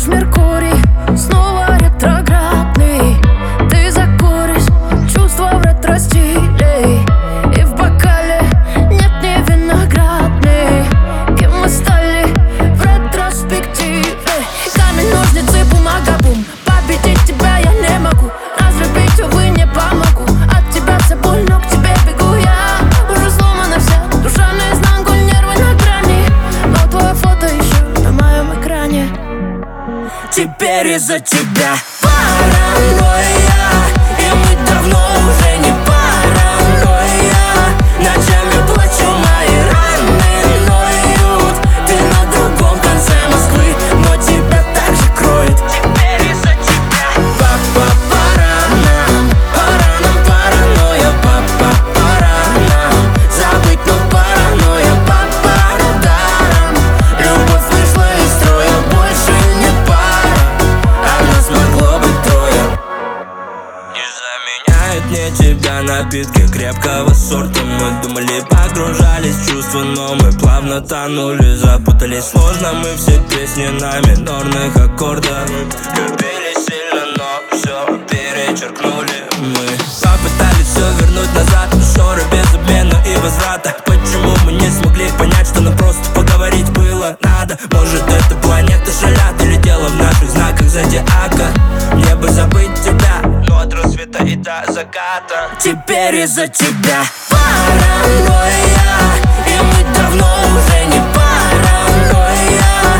Меркурий снова ретроградный. Ты закуришь, чувства в ретро-стиле, и в бокале нет ни виноградный. Кем мы стали в ретроспективе? Камень, ножницы, бумага, бум. Победить тебя я не могу, разлюбить, увы, не помогу. От тебя все больно, к тебе бегу я. Уже сломана вся душа наизнанку, нервы на грани, но твое фото еще на моем экране. Теперь из-за тебя паранойя, и мы давно уже не паранойя. Ночами плачу, мои раны ноют. Ты на другом конце Москвы, но тебя так же кроет. Теперь из-за тебя пара нам, паранойя, пора нам забыть, но паранойя, даром. Любовь вышла из строя, больше не пара, а нас могло быть трое. Не заменяет мне тебя напитки крепкого сорта. Мы думали, погружались в чувства, но мы плавно тонули, запутались. Сложно мы все песни на минорных аккордах. Любили сильно, но все перечеркнули. Мы попытались все вернуть назад, но ссоры без обмена и возврата. Почему мы не смогли понять, что нам просто поговорить было надо? Может, это планета шалят, или дело в наших знаках зодиака? Мне бы забыть тебя, но от рассвета и до заката. Теперь из-за тебя паранойя, и мы давно уже не паранойя.